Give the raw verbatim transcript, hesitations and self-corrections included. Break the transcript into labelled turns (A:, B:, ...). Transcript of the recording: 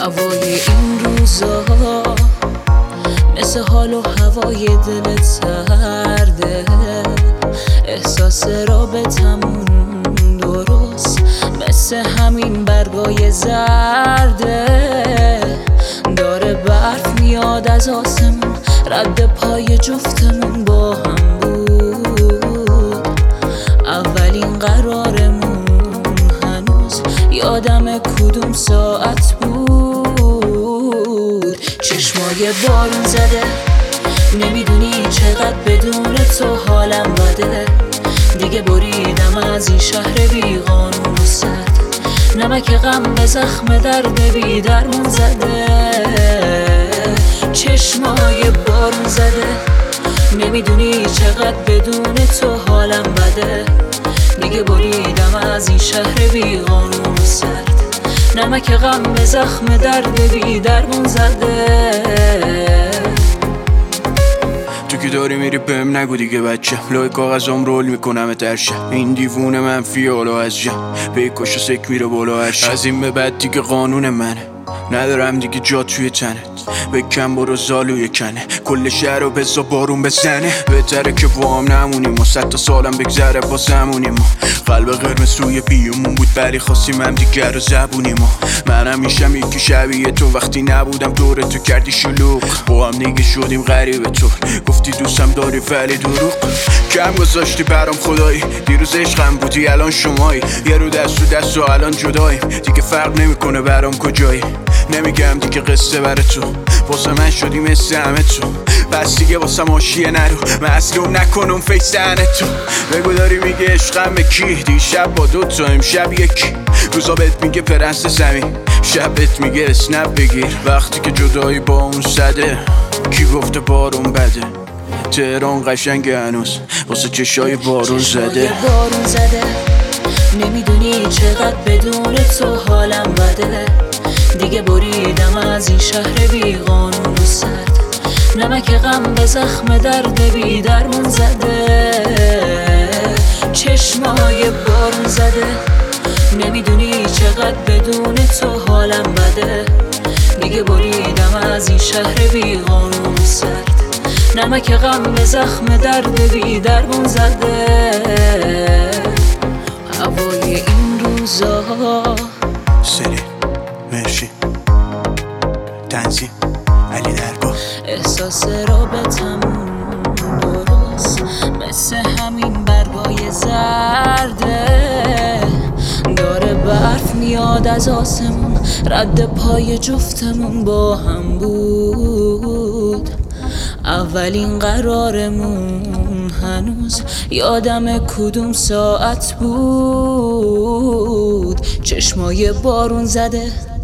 A: هوای این روزا مثل حال و هوای دلت سرده، احساس رابطمون درست مثل همین برگای زرده. داره برف میاد از آسمون، رد پای جفتمون با هم بود. اولین قرارمون هنوز یادم کدوم ساعت بود. چشمای بارون زده، نمیدونی چقدر بدون تو حالم بده. دیگه بریدم از این شهر بیقانون و سرد، نمک غم به زخم درد بی درمون زده. چشمای بارون زده، نمیدونی چقدر بدون تو حالم بده. دیگه بریدم از این شهر بیقانون و سرد، نمک غم به زخم درد بی درمون زده.
B: تو که داری میری بهم نگو دیگه بچه، لای کاغذام رول میکنم درشه. این دیوونه منفی حالا از جم بیکش و سک میره بالا هرشه. از این به بعد دیگه قانون منه، ندارم دیگه جا توی تنت. بکن برو زالوی کنه، کل شهر رو بزا بارون بزنه. بهتره که با هم نمونیم و صد تا سالم بگذره با زمونیم. قلب قرمز روی بیومون بود بری خواستیم هم دیگر رو زبونیم. منم میشم یکی شبیه تو، وقتی نبودم دور تو کردی شلوغ. با هم دیگه شدیم غریبه تو، گفتی دوستم داری ولی دروغ. کم گذاشتی برام خدایی، دیروز عشقم بودی الان شمایی. یه رو دست تو دست و الان جداییم، دیگه فرق نمیکنه برام کجایی. نمیگم دیگه قصه بره تو، واسه من شدی مثل همه تو. پس دیگه واسه ماشیه نرو، مظلوم نکنم فیسن تو. بگو داری میگه عشقم به کی، دیشب با دو تا امشب یکی. روزا بهت میگه پرنس زمین، شب بهت میگه اسنپ بگیر. وقتی که جدایی با اون صده، کی گفته بارون بده. تهران قشنگه هنوز واسه چشای بارون زده.
A: بارون زده، نمیدونی چقدر بدون تو حالم بده. دیگه بریدم از این شهر بیقانون و سرد، نمک غم به زخم درد بی درمون زده. چشمای بارون زده، نمیدونی چقدر بدون تو حالم بده. دیگه بریدم از این شهر بیقانون و سرد، نمک غم به زخم درد بی درمون زده. هوای این روزا
B: سری مرشی تنظیم علی دربا،
A: احساس رابطمون درست مثل همین برگای زرده. داره برف میاد از آسمون، رد پای جفتمون با هم بود. اولین قرارمون هنوز یادم کدوم ساعت بود. چشمای بارون زده،